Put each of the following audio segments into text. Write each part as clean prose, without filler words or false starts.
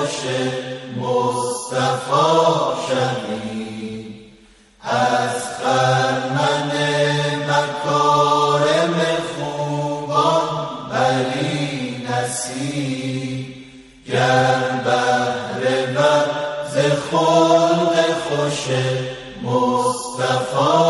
خوش مصطفی شویم، از خرمن مکارم خوبان بری نصیب، گر بهره ور ز خلق خوش مصطفی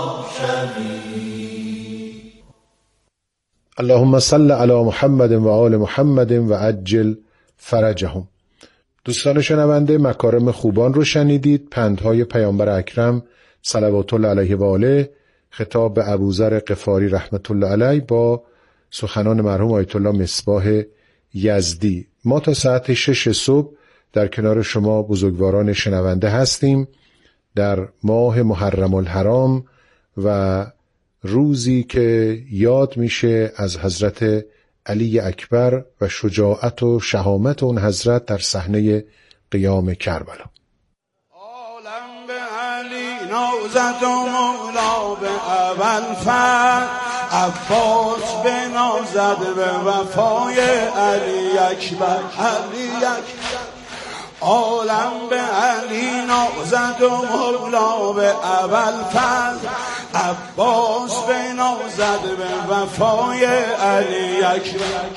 شویم. اللهم صل علی محمد و آل محمد و عجل فرجهم. دوستان شنونده، مکارم خوبان رو شنیدید، پندهای پیامبر اکرم صلوات الله علیه و آله، خطاب به ابوذر غفاری رحمت الله علیه با سخنان مرحوم آیت الله مصباح یزدی. ما تا ساعت 6 صبح در کنار شما بزرگواران شنونده هستیم در ماه محرم الحرام و روزی که یاد میشه از حضرت علی اکبر و شجاعت و شهامت اون حضرت در صحنه قیام کربلا. عالم به علی نازد و مولا به اول فرد، عباس به نازد به وفای علی اکبر. علی اکبر عالم به علی نازد و مولا به اول فرد، عباس به نازد به وفای علی اکبر.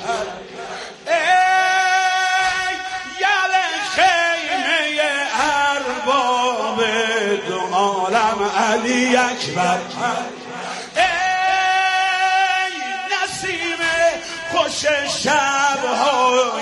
ای یل خیمه ارباب دو عالم علی اکبر، ای نسیم خوش شب‌های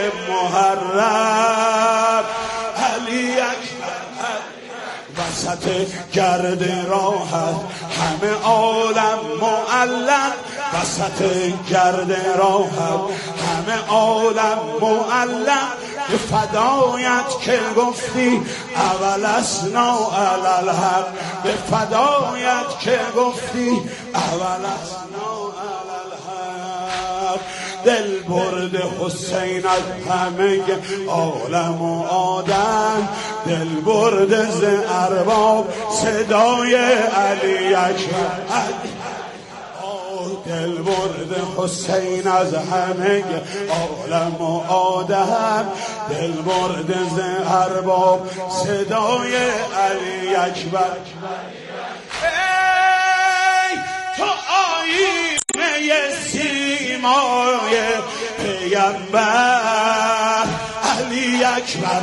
محرم علی اکبر. وسط گرد راحت همه عالم معلق، وسط گرد راحت همه عالم معلق، به فدایت که گفتی اول اسنا علی الحق، به فدایت که گفتی اول اسنا علی الحق. دل برد حسین از همه عالم و آدم، دل برد ز ارباب صدای علی اکبر. دل برد حسین از همه عالم و آدم، دل برد ز ارباب صدای علی اکبر. ای تو آیینه سیمای پیغمبر علی اکبر،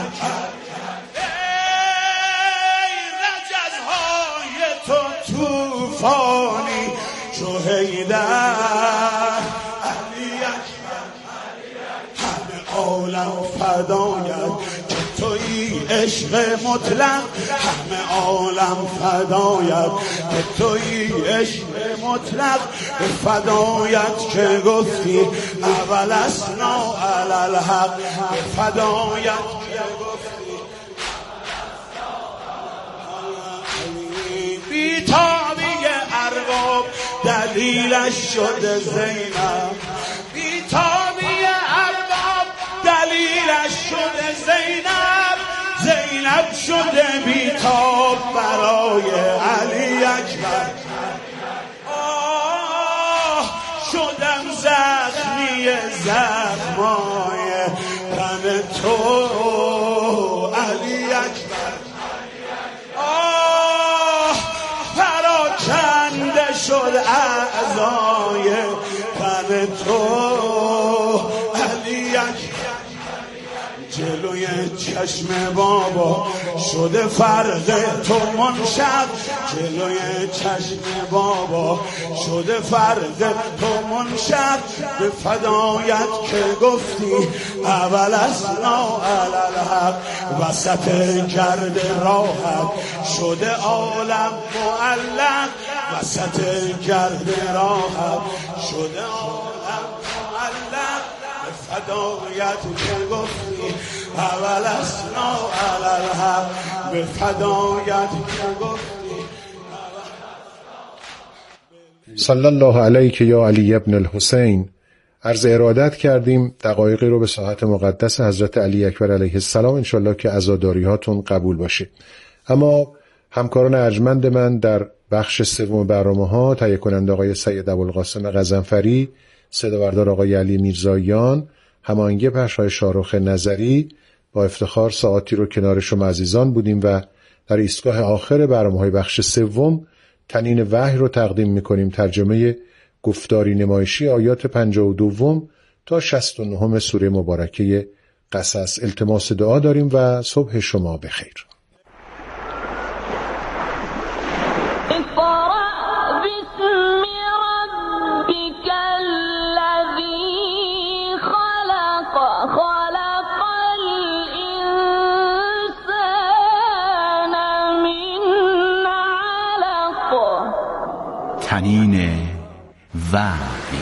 ای رجزهای تو توفانی چو حیدر علی اکبر. همه عالم فدایت که تویی عشق مطلق، همه عالم فدایت که تویی عشق مطلق، به فدایت که گفتی اول اسنا علی الحق، به فدایت که گفتی بی‌تابی ارباب دلیلش شده زینب، بی‌تابی ارباب دلیلش شده زینب، زینب شده بی‌تاب برای علی اکبر. آه شدم زخمی زخمای تن تو علی اکبر. آه پراکنده شد اعضای تن تو علی اکبر. جلوی چشم بابا شده فرق تو منشق، جلوی چشم بابا شده فرق تو منشق، به فدایت که گفتی اول اسنا علی الحق، وسط گرد راحت شده عالم معلق، وسط گرد راحت شده عالم معلق، به فدایت که گفتی اول اسنا علی الحق، به فدایت که گفتی. صلی الله علیک یا علی ابن الحسین. عرض ارادت کردیم دقایقی رو به ساعت مقدس حضرت علی اکبر علیه السلام، انشالله که عزاداری هاتون قبول باشه. اما همکاران ارجمند من در بخش سوم برنامه‌ها، تهیه کننده آقای سید ابوالقاسم غضنفری، صداوردار آقای علی میرزاییان، هماهنگی پخش‌های شاهرخ نظری، با افتخار ساعتی رو کنار شما عزیزان بودیم و در ایستگاه آخر برنامه‌های بخش سوم تنین وحی رو تقدیم می‌کنیم. ترجمه گفتاری نمایشی آیات 52 تا 69 سوره مبارکه قصص. التماس دعا داریم و صبح شما بخیر. تنین وحی.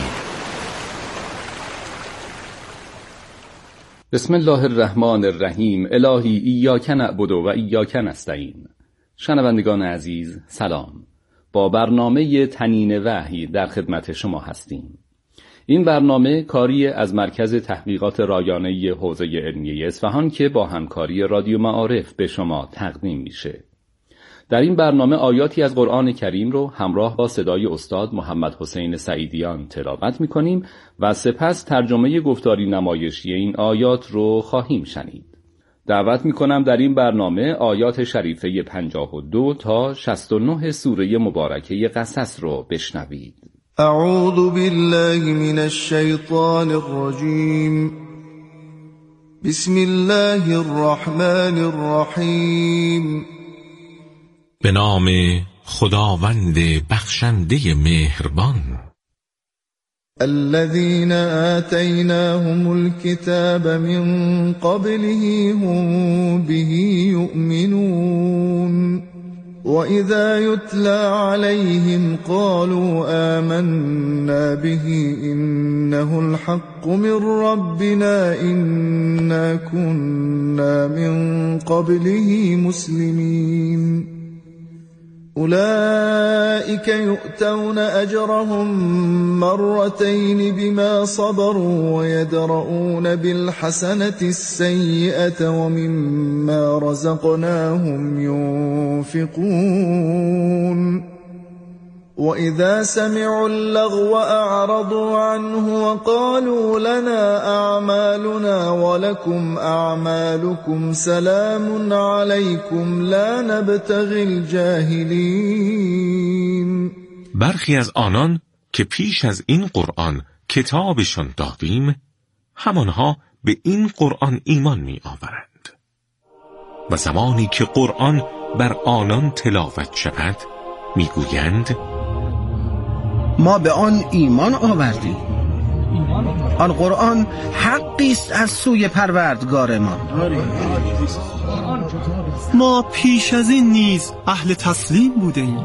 بسم الله الرحمن الرحیم. الهی ایاک نعبد و ایاک نستعین. شنوندگان عزیز سلام. با برنامه تنین وحی در خدمت شما هستیم. این برنامه کاری از مرکز تحقیقات رایانه حوزه علمیه اصفهان که با همکاری رادیو معارف به شما تقدیم میشه. در این برنامه آیاتی از قرآن کریم رو همراه با صدای استاد محمد حسین سعیدیان تلاوت می‌کنیم و سپس ترجمه گفتاری نمایشی این آیات رو خواهیم شنید. دعوت می‌کنم در این برنامه آیات شریفه 52 تا 69 سوره مبارکه قصص رو بشنوید. اعوذ بالله من الشیطان الرجیم. بسم الله الرحمن الرحیم. به نام خداوند بخشنده مهربان. الذين آتيناهم الكتاب من قبله هم به يؤمنون وإذا يتلى عليهم قالوا آمنا به إنه الحق من ربنا إنا كنا من قبله مسلمين أولئك يؤتون أجرهم مرتين بما صبروا ويدرؤون بالحسنة السيئة ومما رزقناهم ينفقون وإذا سمعوا اللغو أعرضوا عنه وقالوا لنا أعمالنا ولكم أعمالكم سلام عليكم لا نبتغي الجاهلين. برخی از آنان که پیش از این قرآن کتابشان دادیم همانها به این قرآن ایمان می آورند و زمانی که قرآن بر آنان تلاوت شود می گویند ما به آن ایمان آوردیم. آن قرآن حقی است از سوی پروردگارمان. ما پیش از این نیز اهل تسلیم بودیم.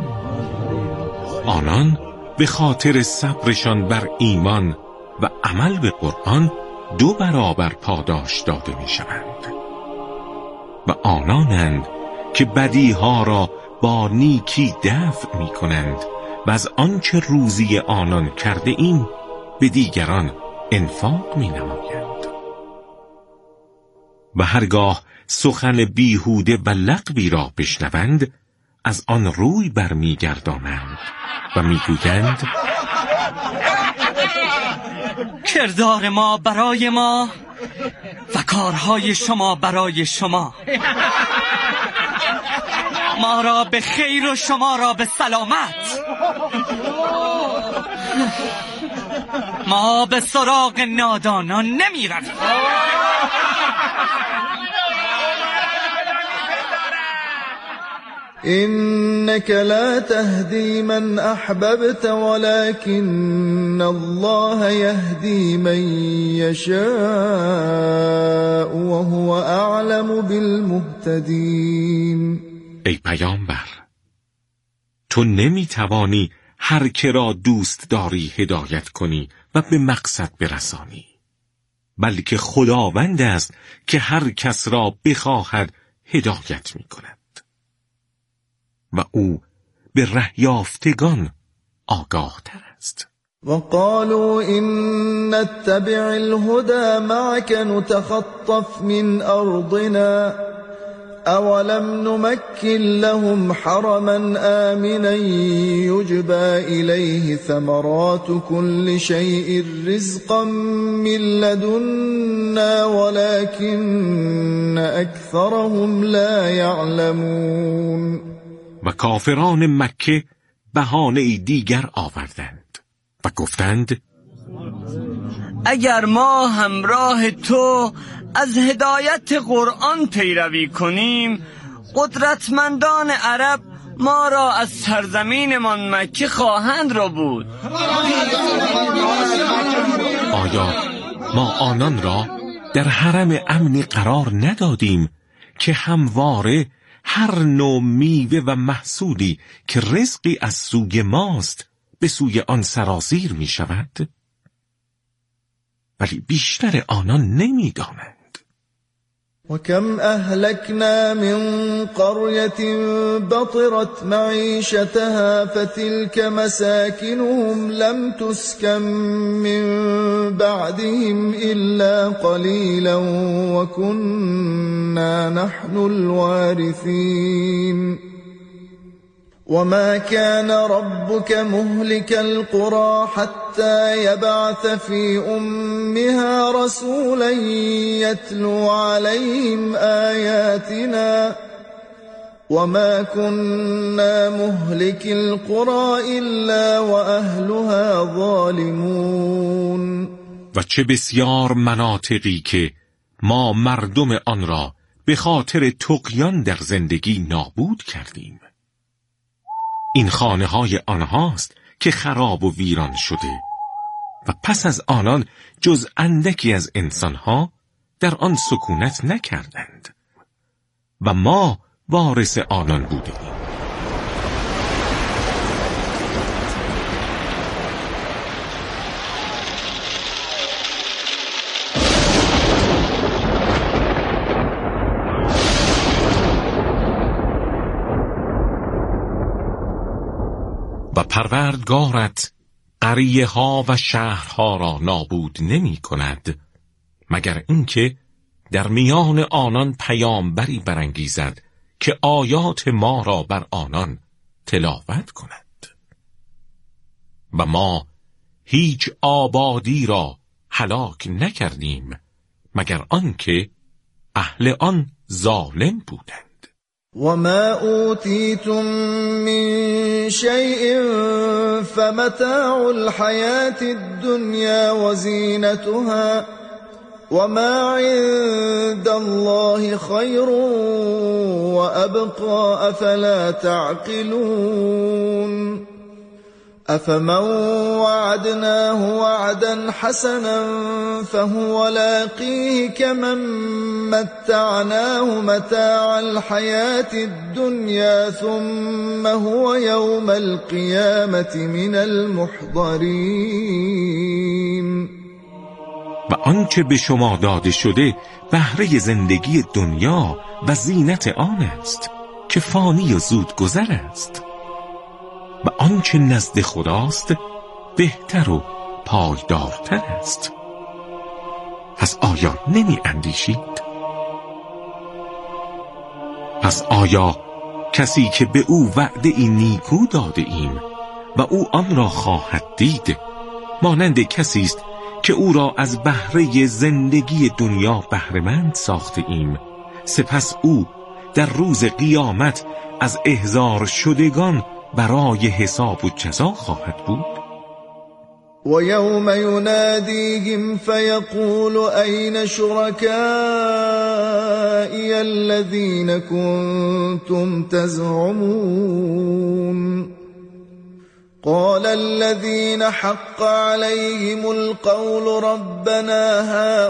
آنان به خاطر صبرشان بر ایمان و عمل به قرآن 2 برابر پاداش داده می شوند و آنانند که بدیها را با نیکی دفع می کنند و از آنچه روزی آنان کرده ایم به دیگران انفاق می نمایند و هرگاه سخن بیهوده و لغوی را بشنوند از آن روی برمی گردانند و می گویند کردار ما برای ما و کارهای شما برای شما، ما را به خیر و شما را به سلامت. ما به سراغ نادانان نمی رویم. إنك لا تهدي من أحببت ولكن الله يهدي من يشاء وهو أعلم بالمهتدين. ای پیامبر، تو نمی توانی هر که را دوست داری هدایت کنی و به مقصد برسانی، بلکه خداوند است که هر کس را بخواهد هدایت می کند و او به ره یافتگان آگاه تر است. وقالوا إن نتبع الهدى معك نتخطف من أرضنا أولم نمكن لهم حرما آمنا يجبى إليه ثمرات كل شيء رزقا من لدنا ولكن أكثرهم لا يعلمون. و کافران مکه بهانه دیگر آوردند و گفتند اگر ما همراه تو از هدایت قرآن پیروی کنیم قدرتمندان عرب ما را از سرزمینمان مکه خواهند ربود. آیا ما آنان را در حرم امنی قرار ندادیم که همواره هر نوع میوه و محصولی که رزقی از سوی ماست به سوی آن سرازیر می شود؟ ولی بیشتر آنان نمی دانند. وكم أهلكنا من قرية بطرت معيشتها فتلك مساكنهم لم تسكن من بعدهم إلا قليلا وكنا نحن الوارثين. وما كان ربك مهلك القرى حتى يبعث في أمها رسولا يتلو عليهم آياتنا وما كنا مهلك القرى إلا وأهلها ظالمون. و چه بسیار مناطقی که ما مردم آن را به خاطر طغیان در زندگی نابود کردیم. این خانه های آنهاست که خراب و ویران شده و پس از آنان جز اندکی از انسانها در آن سکونت نکردند و ما وارث آنان بودیم. و پروردگارت قریه ها و شهرها را نابود نمی کند مگر اینکه در میان آنان پیامبری برانگیزد که آیات ما را بر آنان تلاوت کند. و ما هیچ آبادی را هلاک نکردیم مگر آنکه اهل آن ظالم بودند. وما أوتيتم من شيء فمتاع الحياة الدنيا وزينتها وما عند الله خير وأبقى أفلا تعقلون. أفمن وعدناه وعدا حسنا فهو لاقيه كمن متعناه متاع الحياة الدنيا ثم هو يوم القيامة من المحضرين. و آنچه به شما داده شده بهره زندگی دنیا و زینت آن است که فانی و زود گذر است و آنچه نزد خداست بهتر و پایدارتر است. پس آیا نمی اندیشید؟ پس آیا کسی که به او وعده این نیکو داده ایم و او آن را خواهد دید مانند کسی است که او را از بهره زندگی دنیا بهره‌مند ساخته ایم سپس او در روز قیامت از احضار شدگان برای حساب و جزا خواهد بود؟ و یوم ینادیهم فیقول این شرکائی الذین کنتم تزعمون قال الذين حق عليهم القول ربنا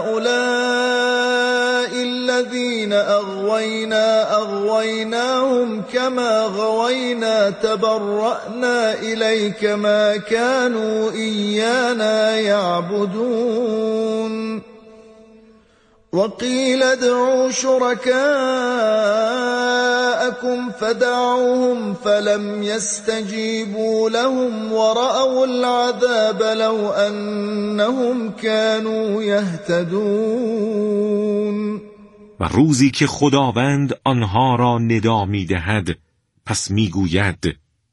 هؤلاء الذين أغويناهم كما غوينا تبرأنا إليك ما كانوا إيانا يعبدون وقيل ادعوا شركاءكم فدعوهم فلم يستجيبوا لهم ورأوا العذاب لو أنهم كانوا يهتدون. و روزی که خداوند آنها را ندا می‌دهد پس می‌گوید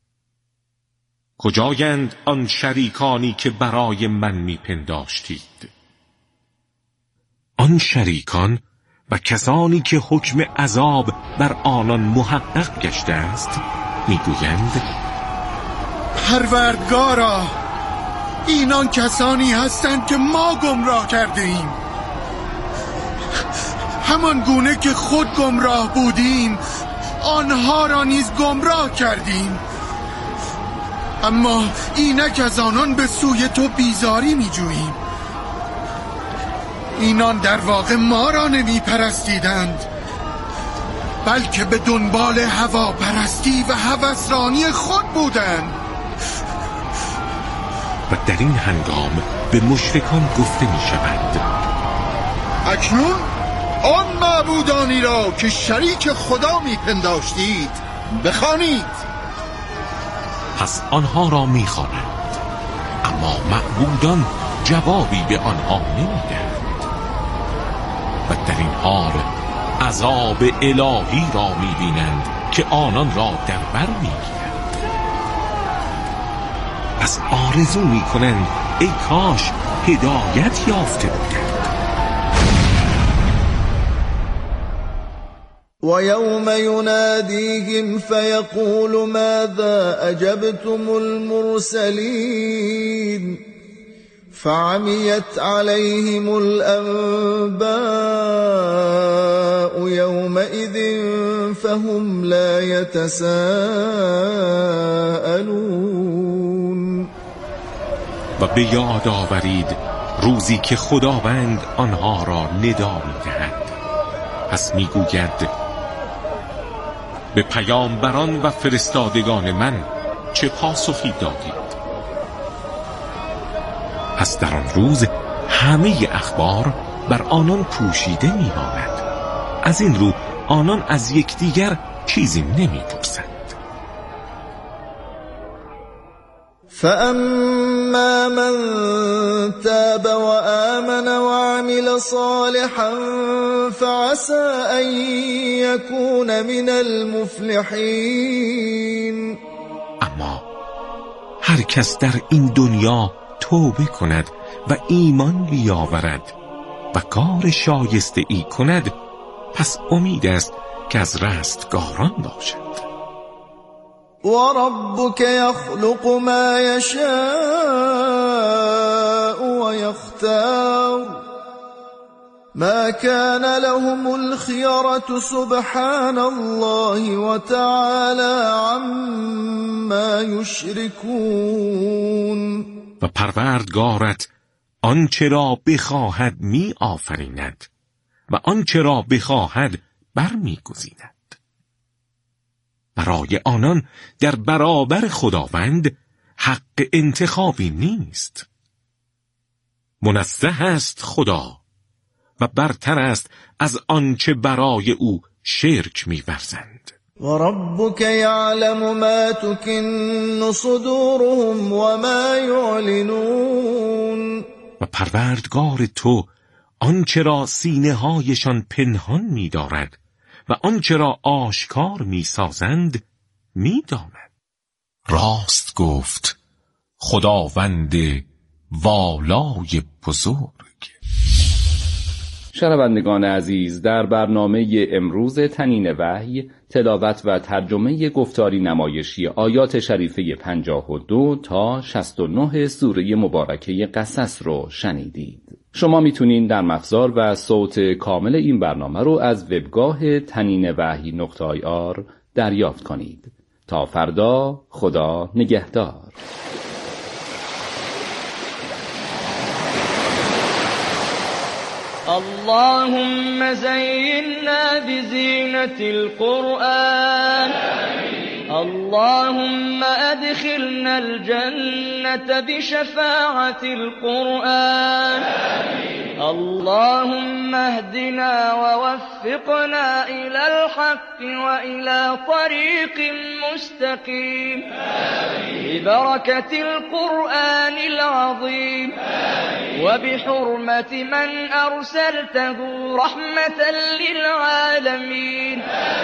کجایند آن شریکانی که برای من می‌پنداشتید؟ آن شریکان و کسانی که حکم عذاب بر آنان محقق گشته است می‌گویند پروردگارا، اینان کسانی هستند که ما گمراه کرده ایم، همان گونه که خود گمراه بودیم آنها را نیز گمراه کردیم، اما اینک از آنان به سوی تو بیزاری می جوییم. اینان در واقع ما را نمی پرستیدند، بلکه به دنبال هواپرستی و هوسرانی خود بودند. و در این هنگام به مشرکان گفته می شود اکنون آن معبودانی را که شریک خدا می پنداشتید بخوانید. پس آنها را می خوانند، اما معبودان جوابی به آنها نمی دهند و در این حال عذاب الهی را می بینند که آنان را در بر می گیرند. پس آرزو می کنند ای کاش هدایت یافته بودند. وَيَوْمَ يُنَادِيهِمْ فَيَقُولُ مَاذَا أَجَبْتُمُ الْمُرْسَلِينَ فَعَمِيَتْ عَلَيْهِمُ الْأَنْبَاءُ يَوْمَئِذٍ فَهُمْ لَا يَتَسَاءَلُونَ. و به یاد آورید روزی که خداوند آنها را ندا می‌دهد، پس می‌گوید به پیامبران و فرستادگان من چه پاسخی دادید؟ پس در آن روز همه اخبار بر آنان پوشیده می‌ماند. از این رو آنان از یکدیگر چیزی نمی‌پرسند. فَأَمَّا مَنْ تَابَ وَآمَنَ وَعَمِلَ صَالِحًا فَعَسَى أَنْ يَكُونَ مِنَ الْمُفْلِحِينَ. اما هر کس در این دنیا توبه کند و ایمان بیاورد و کار شایسته ای کند، پس امید است که از رستگاران باشد. وَرَبُّكَ يَخْلُقُ مَا يَشَاءُ وَيَخْتَارُ مَا كَانَ لَهُمُ الْخِيَرَةُ سُبْحَانَ اللَّهِ وَتَعَالَى عَمَّا يُشْرِكُونَ. و پروردگارت آنچه را بخواهد می آفریند و آنچه را بخواهد برمی گزیند. برای آنان در برابر خداوند حق انتخابی نیست. منزه است خدا و برتر است از آنچه برای او شرک می‌ورزند. وَرَبُّكَ يَعْلَمُ مَا تُكِنُّ صُدُورُهُمْ وَمَا يُعْلِنُونَ. و پروردگار تو آنچه را سینه‌هایشان پنهان می‌دارد و آنچه را آشکار می‌سازند می‌داند. راست گفت خداوند والای بزرگ. شنوندگان عزیز، در برنامه امروز تنین وحی تلاوت و ترجمه گفتاری نمایشی آیات شریفه 52 تا 69 سوره مبارکه قصص رو شنیدید. شما میتونین در افزار و صوت کامل این برنامه رو از وبگاه taninewahyi.ir دریافت کنید. تا فردا، خدا نگهدار. اللهم زينا بزينة القرآن اللهم أدخلنا الجنة بشفاعة القرآن. اللهم اهدنا ووفقنا إلى الحق وإلى طريق مستقيم ببركة القرآن العظيم وبحرمة من أرسلته رحمة للعالمين.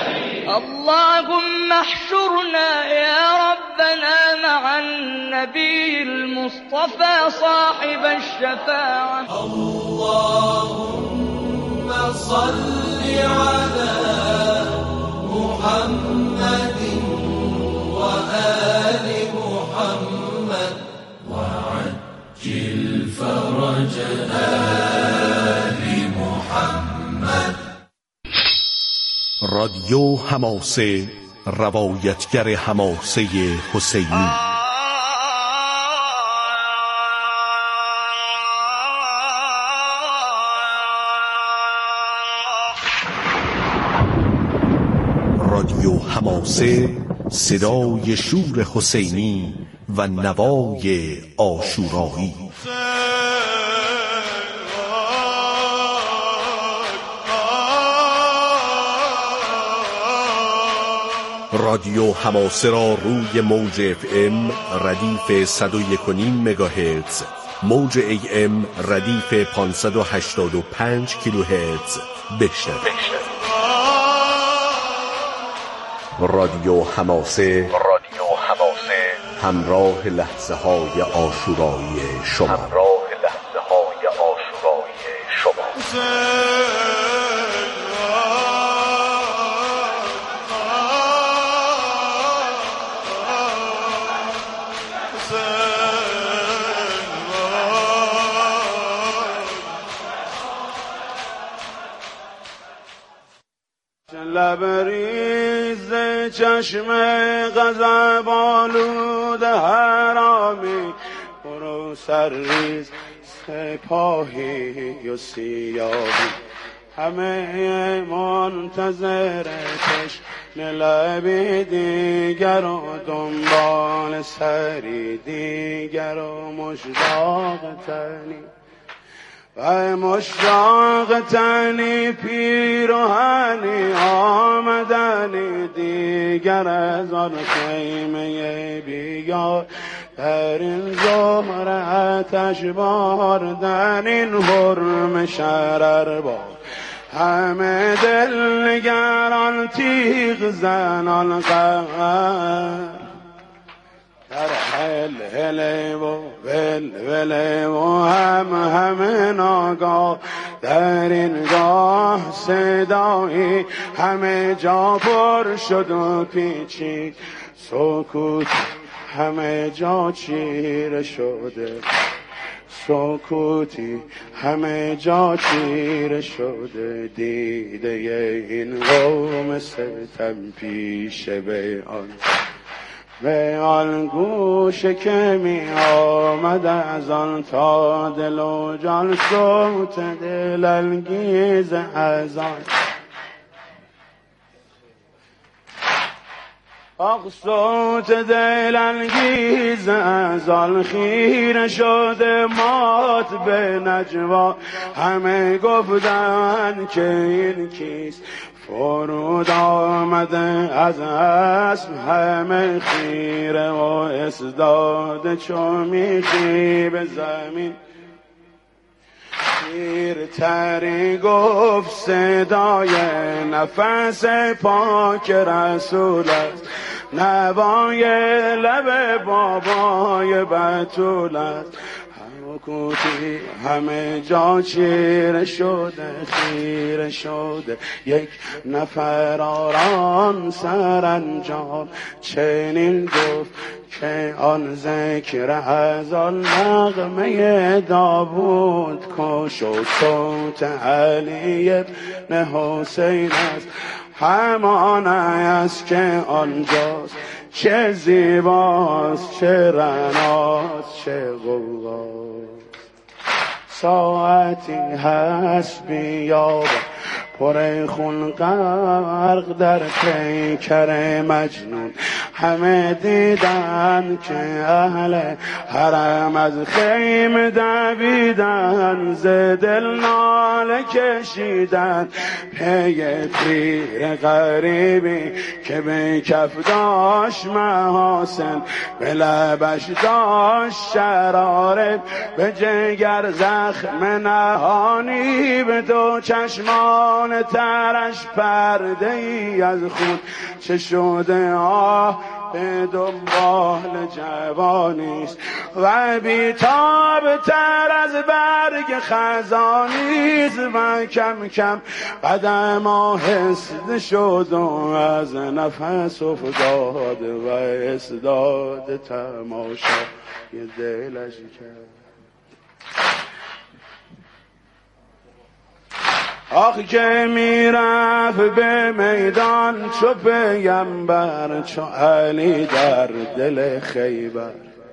اللهم احشرنا يا ربنا مع النبي المصطفى صاحب الشفاعة. اللهم صل على محمد وآل محمد وعجل فرج آل محمد. رادیو حماسه، روایتگر حماسه حسینی. رادیو حماسه، صدای شور حسینی و نوای عاشورایی. رادیو حماسه را روی موج FM ردیف 101.5 مگاهرتز، موج AM ردیف 585 کیلوهرتز بشنوید. رادیو حماسه، همراه لحظه های عاشورایی شما. لبریز چشم غضب آلود حرامی، برو سرریز سپاهی و سیاهی، همه منتظر چشم لبی دیگر و دنبال سری دیگر و مشتاق تنی و مشتاق تنی پیروهنی آمدنی دیگر از آن خیمه بیگار در این زهر آتش بار در این حرم شرر بار همه دلگران تیغ زنان قهر در هل و ول و همه ناگاه در این گاه صدایی همه جا پر شد و پیچید سکوت همه جا چیره شده سکوتی همه جا چیره شده دیده این قوم ستم پیشه به آن گوشه که می آمد از آن تا دل و جان صوت دلانگیز از آن صوت دلانگیز از آن خیره شده مات به نجوا همه گفتن که این کیست فرود آمده از اسب همه خیره و اسداد چو میخی به زمین خیرتری گفت صدای نفس پاک رسول است نوای لب بابای بتول است سکوتی همه جا چیره شده خیره شده یک نفر آرام سرانجام چنین گفت که آن ذکر از آن نغمه داوود کش و صوت علی ابن حسین است همان است که آنجاست چه زیباست چه رناست چه غوغاست ساعتی هست بیاب پر خون غرق در پیکر مجنون همه دیدن که اهل حرم از خیمه دویدن، ز دل ناله کشیدن پی پیر غریبی که به کف داشت محاسن، به لبش داشت شرارت، به جگر زخم نهانی، به دو چشمان ترش پرده ای از خون، چه شده به دنبال جوانیست و بیتاب تر از برگ خزانیست، و کم کم قدم آهسته شد و از نفس افتاد و اسداد تماشای دلش کرد. آخ که میرفت به میدان چو پیمبر، چو علی در دل خیبر،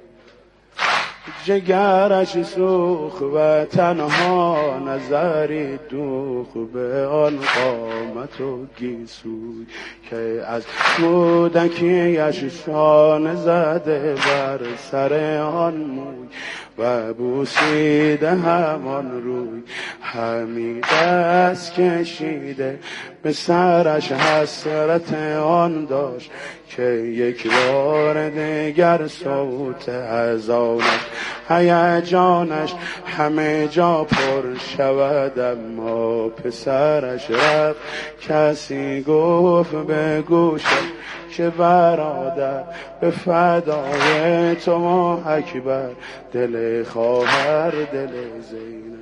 جگرش سوخ و تنها نظری دوخ به آن قامت و گیسوی، که از کودکیش شانه زده بر سر آن موی، و بوسیده همان روی، همی دست کشیده به سرش حسرت آن داشت، که یک بار دیگر صوت اذانش هیجانش همه جا پر شود. اما پسرش رفت کسی گفت به گوشش که برادر به فدای تو ما اکبر، دل خواهر دل زینب.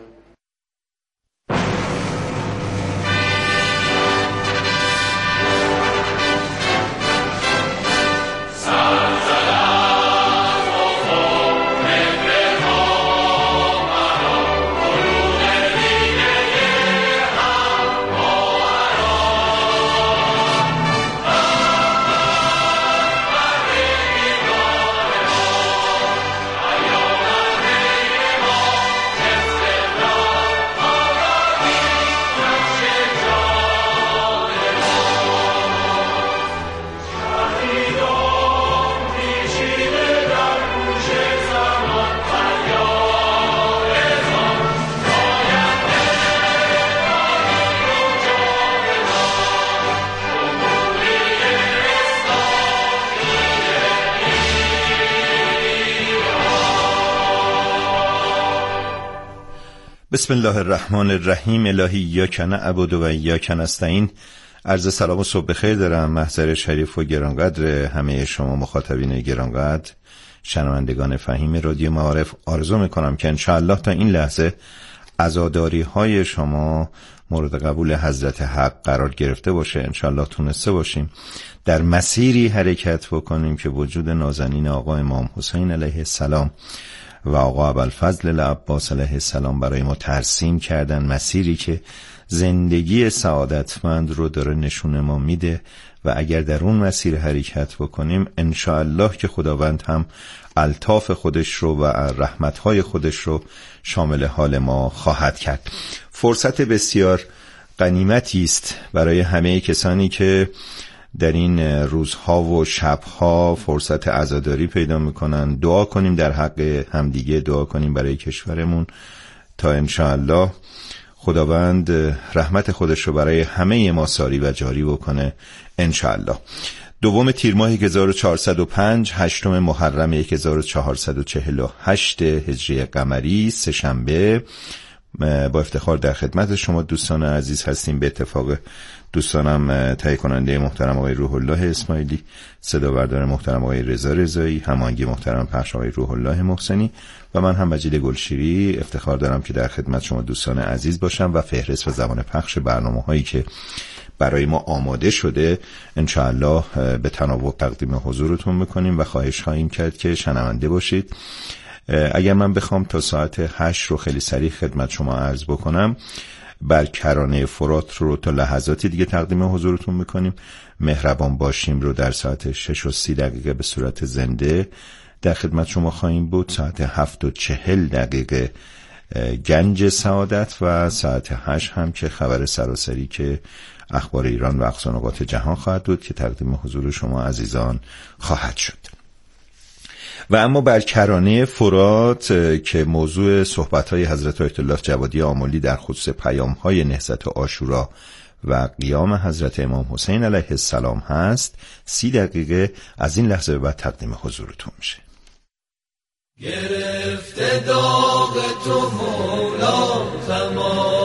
بسم الله الرحمن الرحیم. الهی ایاک نعبد و ایاک نستعین. عرض سلام و صبح بخیر دارم محضر شریف و گرانقدر همه شما مخاطبین گرانقدر، شنوندگان فهیم رادیو معارف. آرزو میکنم که انشاءالله تا این لحظه عزاداری های شما مورد قبول حضرت حق قرار گرفته باشه. انشاءالله تونسته باشیم در مسیری حرکت بکنیم که وجود نازنین آقا امام حسین علیه السلام و آقا ابوالفضل العباس علیه السلام برای ما ترسیم کردن، مسیری که زندگی سعادتمند رو داره نشون ما میده و اگر در اون مسیر حرکت بکنیم انشاءالله که خداوند هم الطاف خودش رو و رحمتهای خودش رو شامل حال ما خواهد کرد. فرصت بسیار غنیمتی است برای همه کسانی که در این روزها و شبها فرصت عزاداری پیدا میکنن. دعا کنیم در حق همدیگه، دعا کنیم برای کشورمون تا انشاءالله خداوند رحمت خودش رو برای همه ما ساری و جاری بکنه انشاءالله. 2 تیر ماه 1405، 8 محرم 1448 هجری قمری، سه‌شنبه. با افتخار در خدمت شما دوستان عزیز هستیم. به اتفاق دوستانم تهیه کننده محترم آقای روح الله اسماعیلی، صدا بردار محترم آقای رضا رضایی، هماهنگی محترم پخش آقای روح الله محسنی و من هم مجید گلشیری افتخار دارم که در خدمت شما دوستان عزیز باشم و فهرست و زمان پخش برنامه هایی که برای ما آماده شده انشاءالله به تناوب تقدیم حضورتون میکنیم و خواهش خواهیم کرد که شنونده باشید. اگر من بخوام تا ساعت 8 رو خیلی سریع خدمت شما عرض بکنم، بر کرانه فرات رو تا لحظاتی دیگه تقدیم حضورتون میکنیم. مهربان باشیم رو در ساعت 6:30 به صورت زنده در خدمت شما خواهیم بود. ساعت 7:40 گنج سعادت و ساعت 8 هم که خبر سراسری که اخبار ایران و اقصا نقاط جهان خواهد بود که تقدیم حضور شما عزیزان خواهد شد. و اما بر کرانه فرات که موضوع صحبت‌های حضرت آیت الله جوادی آملی در خصوص پیام‌های نهضت عاشورا و قیام حضرت امام حسین علیه السلام هست، 30 دقیقه از این لحظه به بعد تقدیم حضورتون میشه. گرفته داغ تو مولا تمام